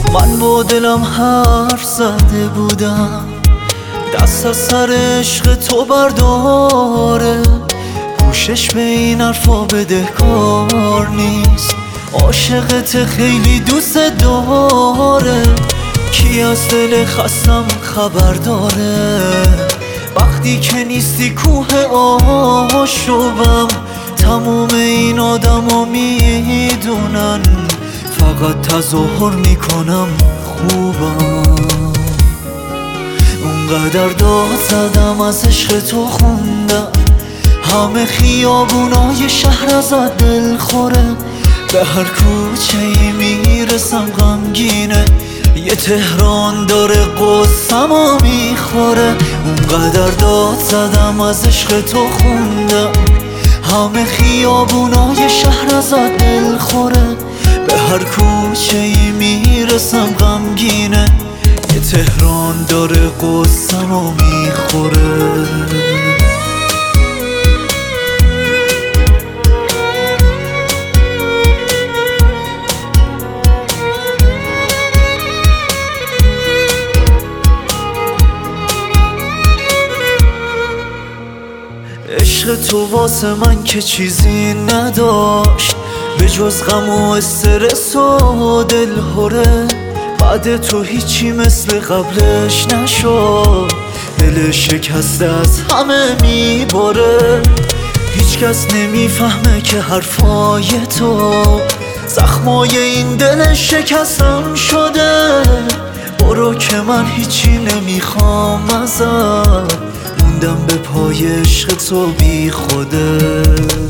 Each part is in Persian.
من با دلم حرف زده بودم، دست از سر عشق تو برداره. گوشش به این حرفا بدهکار نیست، عاشقت خیلی دوست داره. کی از دل خستم خبر داره؟ وقتی که نیستی کوه آشوبم. تموم این آدما میدونن فقط تظاهر میکنم خوبم. اونقدر داد زدم از عشق تو خوندم، همه خیابونای شهر ازت دل خوره. به هر کوچه ای میرسم غمگینه، یه تهران داره قصه‌مو میخوره. اونقدر داد زدم از عشق تو خوندم، همه خیابونای شهر ازت دل خوره. به هر کوچه ای میرسم غمگینه، یه تهران داره قصه‌مو میخوره. عشق تو واسه من که چیزی نداشت به جز غم و استرس و دلهوره. بعد تو هیچی مثل قبلش نشد، دل شکسته از همه میباره. هیچ کس نمیفهمه که حرفای تو زخمای این دل شکستم شده. برو که من هیچی نمیخوام ازت، موندم به پای عشق تو بی خوده.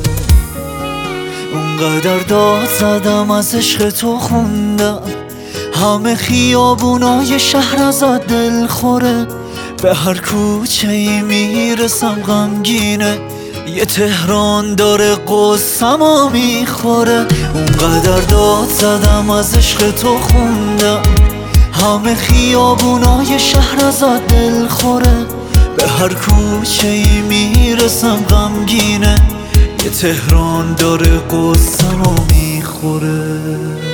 اونقدر داد زدم از عشق تو خوندم، همه خیابونای شهر ازت دل خوره. به هر کوچه ای میرسم غمگینه، یه تهران داره قصه‌مو میخوره. اونقدر داد زدم از عشق تو خوندم، همه خیابونای شهر ازت دل خوره. به هر کوچه ای میرسم غمگینه، یه تهران داره قصه‌مو میخوره.